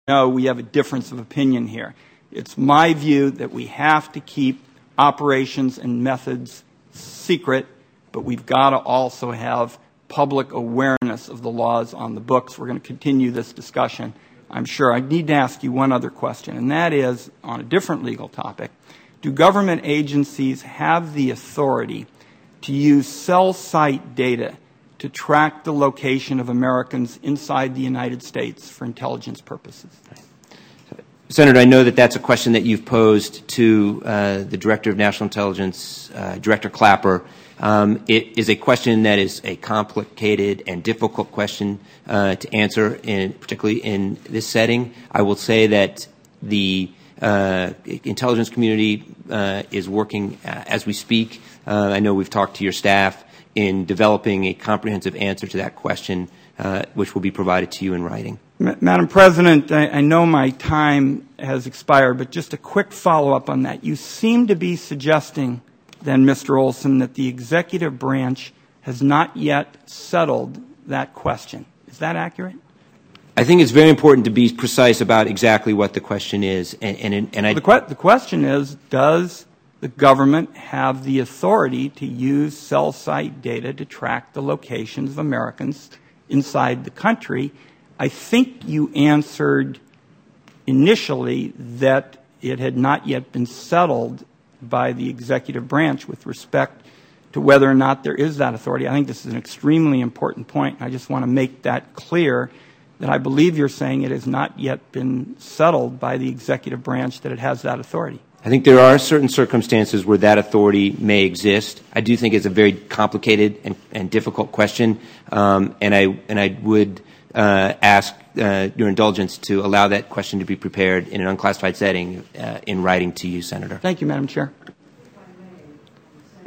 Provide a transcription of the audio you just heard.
know we have a difference of opinion here. It's my view that we have to keep operations and methods secret, but we've got to also have public awareness of the laws on the books. We're going to continue this discussion, I'm sure. I need to ask you one other question, and that is on a different legal topic. Do government agencies have the authority to use cell site data to track the location of Americans inside the United States for intelligence purposes? Senator, I know that that's a question that you've posed to the Director of National Intelligence, Director Clapper. It is a question that is a complicated and difficult question to answer, particularly in this setting. I will say that the intelligence community is working as we speak. I know we've talked to your staff in developing a comprehensive answer to that question, which will be provided to you in writing. Madam President, I know my time has expired, but just a quick follow-up on that. You seem to be suggesting, then, Mr. Olson, that the executive branch has not yet settled that question. Is that accurate? I think it's very important to be precise about exactly what the question is. The question is, does the government have the authority to use cell site data to track the locations of Americans inside the country? I think you answered initially that it had not yet been settled by the executive branch with respect to whether or not there is that authority. I think this is an extremely important point. I just want to make that clear, that I believe you're saying it has not yet been settled by the executive branch that it has that authority. I think there are certain circumstances where that authority may exist. I do think it's a very complicated and difficult question, and I would ask your indulgence to allow that question to be prepared in an unclassified setting in writing to you, Senator. Thank you, Madam Chair.